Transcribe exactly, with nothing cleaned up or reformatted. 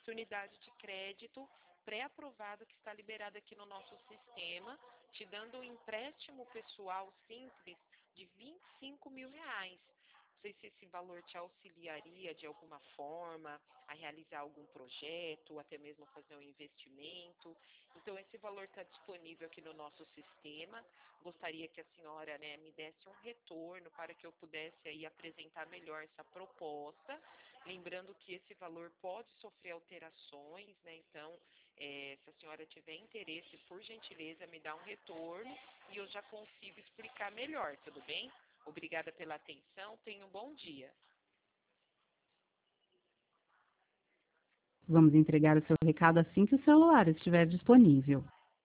oportunidade de crédito pré-aprovado que está liberado aqui no nosso sistema, te dando um empréstimo pessoal simples de vinte e cinco mil reais. Não sei se esse valor te auxiliaria de alguma forma a realizar algum projeto, ou até mesmo fazer um investimento. Então, esse valor está disponível aqui no nosso sistema. Gostaria que a senhora, né, me desse um retorno para que eu pudesse aí apresentar melhor essa proposta. Lembrando que esse valor pode sofrer alterações, né? Então, é, se a senhora tiver interesse, por gentileza, me dá um retorno e eu já consigo explicar melhor, tudo bem? Obrigada pela atenção, tenha um bom dia. Vamos entregar o seu recado assim que o celular estiver disponível.